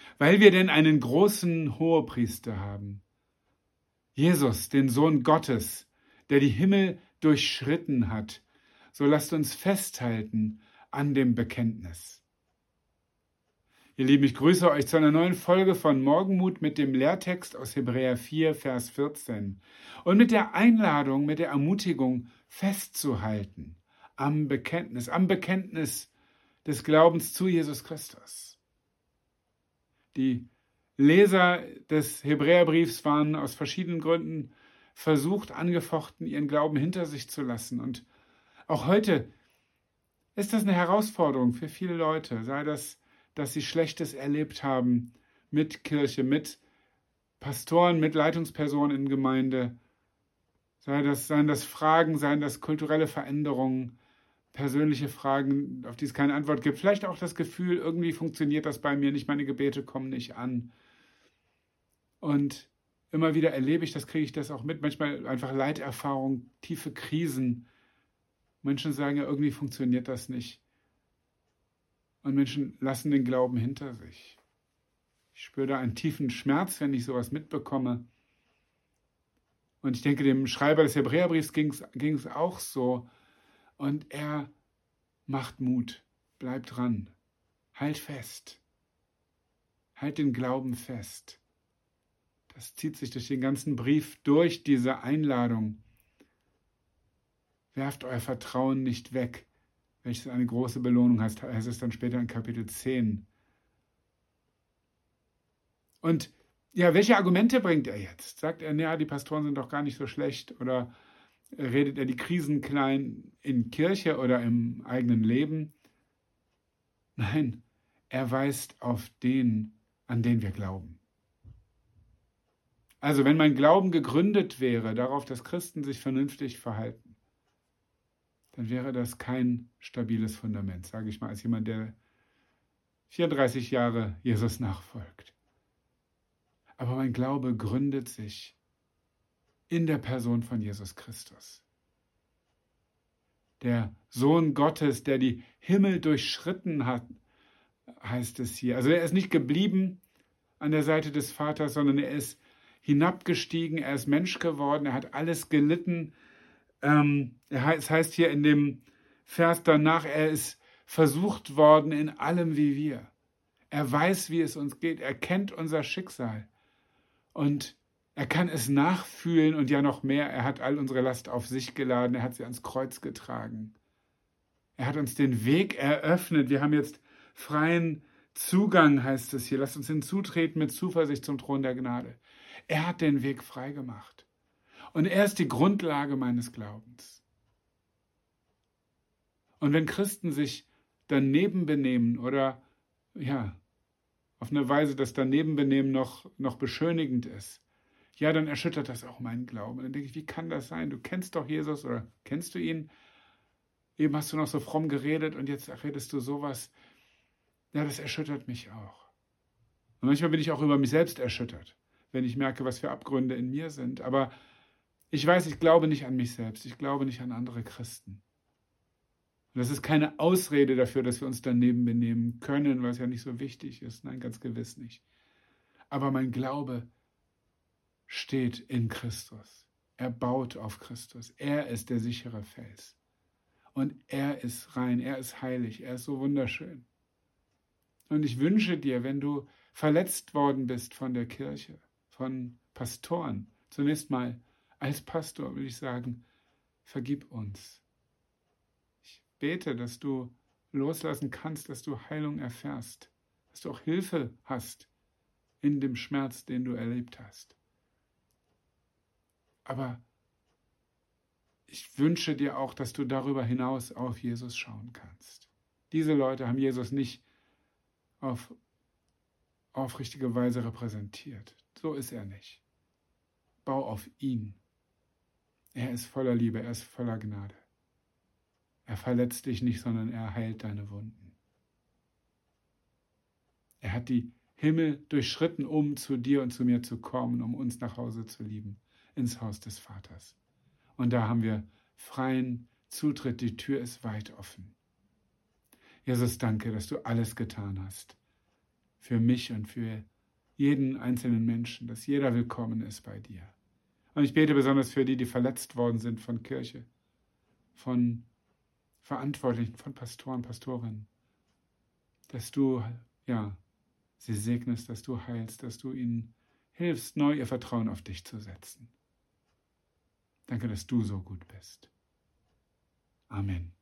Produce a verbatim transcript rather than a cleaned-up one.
Weil wir denn einen großen Hohepriester haben, Jesus, den Sohn Gottes, der die Himmel durchschritten hat, so lasst uns festhalten an dem Bekenntnis. Ihr Lieben, ich grüße euch zu einer neuen Folge von Morgenmut mit dem Lehrtext aus Hebräer vier, Vers vierzehn und mit der Einladung, mit der Ermutigung festzuhalten am Bekenntnis, am Bekenntnis des Glaubens zu Jesus Christus. Die Leser des Hebräerbriefs waren aus verschiedenen Gründen versucht, angefochten, ihren Glauben hinter sich zu lassen. Und auch heute ist das eine Herausforderung für viele Leute, sei das, dass sie Schlechtes erlebt haben mit Kirche, mit Pastoren, mit Leitungspersonen in Gemeinde, sei das, seien das Fragen, seien das kulturelle Veränderungen, persönliche Fragen, auf die es keine Antwort gibt. Vielleicht auch das Gefühl, irgendwie funktioniert das bei mir nicht, meine Gebete kommen nicht an. Und immer wieder erlebe ich, das kriege ich das auch mit, manchmal einfach Leiterfahrung, tiefe Krisen. Menschen sagen ja, irgendwie funktioniert das nicht. Und Menschen lassen den Glauben hinter sich. Ich spüre da einen tiefen Schmerz, wenn ich sowas mitbekomme. Und ich denke, dem Schreiber des Hebräerbriefs ging es auch so. Und er macht Mut, bleibt dran, halt fest, halt den Glauben fest. Das zieht sich durch den ganzen Brief durch, diese Einladung. Werft euer Vertrauen nicht weg, welches eine große Belohnung heißt, heißt es dann später in Kapitel zehn. Und ja, welche Argumente bringt er jetzt? Sagt er, ja, die Pastoren sind doch gar nicht so schlecht, oder redet er die Krisen klein in Kirche oder im eigenen Leben? Nein, er weist auf den, an den wir glauben. Also wenn mein Glauben gegründet wäre darauf, dass Christen sich vernünftig verhalten, dann wäre das kein stabiles Fundament, sage ich mal, als jemand, der vierunddreißig Jahre Jesus nachfolgt. Aber mein Glaube gründet sich in der Person von Jesus Christus. Der Sohn Gottes, der die Himmel durchschritten hat, heißt es hier. Also er ist nicht geblieben an der Seite des Vaters, sondern er ist hinabgestiegen, er ist Mensch geworden, er hat alles gelitten. Ähm, es heißt hier in dem Vers danach, er ist versucht worden in allem wie wir. Er weiß, wie es uns geht, er kennt unser Schicksal und er kann es nachfühlen und ja noch mehr, er hat all unsere Last auf sich geladen, er hat sie ans Kreuz getragen. Er hat uns den Weg eröffnet, wir haben jetzt freien Zugang, heißt es hier. Lasst uns hinzutreten mit Zuversicht zum Thron der Gnade. Er hat den Weg freigemacht. Und er ist die Grundlage meines Glaubens. Und wenn Christen sich daneben benehmen oder ja, auf eine Weise, dass Danebenbenehmen noch, noch beschönigend ist, ja, dann erschüttert das auch meinen Glauben. Und dann denke ich, wie kann das sein? Du kennst doch Jesus oder kennst du ihn? Eben hast du noch so fromm geredet und jetzt redest du sowas. Ja, das erschüttert mich auch. Und manchmal bin ich auch über mich selbst erschüttert, wenn ich merke, was für Abgründe in mir sind. Aber ich weiß, ich glaube nicht an mich selbst. Ich glaube nicht an andere Christen. Und das ist keine Ausrede dafür, dass wir uns daneben benehmen können, weil es ja nicht so wichtig ist. Nein, ganz gewiss nicht. Aber mein Glaube steht in Christus. Er baut auf Christus. Er ist der sichere Fels. Und er ist rein, er ist heilig, er ist so wunderschön. Und ich wünsche dir, wenn du verletzt worden bist von der Kirche, von Pastoren, zunächst mal als Pastor will ich sagen, vergib uns. Ich bete, dass du loslassen kannst, dass du Heilung erfährst, dass du auch Hilfe hast in dem Schmerz, den du erlebt hast. Aber ich wünsche dir auch, dass du darüber hinaus auf Jesus schauen kannst. Diese Leute haben Jesus nicht auf aufrichtige Weise repräsentiert. So ist er nicht. Bau auf ihn. Er ist voller Liebe, er ist voller Gnade. Er verletzt dich nicht, sondern er heilt deine Wunden. Er hat die Himmel durchschritten, um zu dir und zu mir zu kommen, um uns nach Hause zu lieben, ins Haus des Vaters. Und da haben wir freien Zutritt, die Tür ist weit offen. Jesus, danke, dass du alles getan hast, für mich und für jeden einzelnen Menschen, dass jeder willkommen ist bei dir. Und ich bete besonders für die, die verletzt worden sind von Kirche, von Verantwortlichen, von Pastoren, Pastorinnen, dass du, ja, sie segnest, dass du heilst, dass du ihnen hilfst, neu ihr Vertrauen auf dich zu setzen. Danke, dass du so gut bist. Amen.